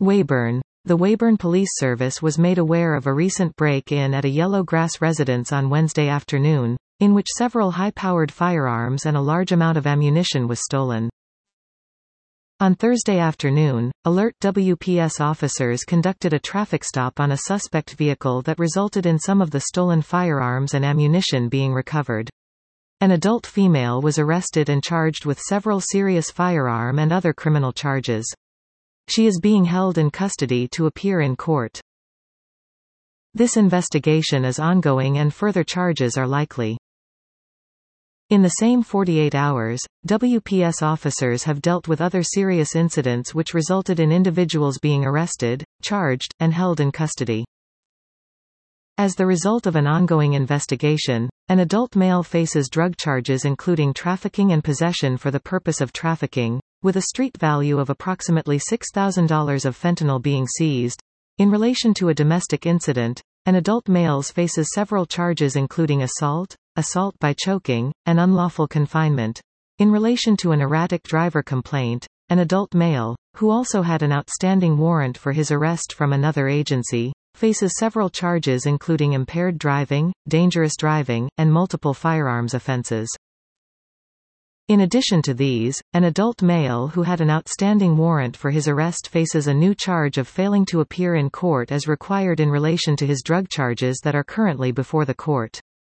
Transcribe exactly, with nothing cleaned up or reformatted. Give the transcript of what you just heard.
Weyburn. The Weyburn Police Service was made aware of a recent break-in at a Yellow Grass residence on Wednesday afternoon, in which several high-powered firearms and a large amount of ammunition was stolen. On Thursday afternoon, alert W P S officers conducted a traffic stop on a suspect vehicle that resulted in some of the stolen firearms and ammunition being recovered. An adult female was arrested and charged with several serious firearm and other criminal charges. She is being held in custody to appear in court. This investigation is ongoing and further charges are likely. In the same forty-eight hours, W P S officers have dealt with other serious incidents which resulted in individuals being arrested, charged, and held in custody. As the result of an ongoing investigation, an adult male faces drug charges including trafficking and possession for the purpose of trafficking, with a street value of approximately six thousand dollars of fentanyl being seized. In relation to a domestic incident, an adult male faces several charges including assault, assault by choking, and unlawful confinement. In relation to an erratic driver complaint, an adult male, who also had an outstanding warrant for his arrest from another agency, faces several charges including impaired driving, dangerous driving, and multiple firearms offenses. In addition to these, an adult male who had an outstanding warrant for his arrest faces a new charge of failing to appear in court as required in relation to his drug charges that are currently before the court.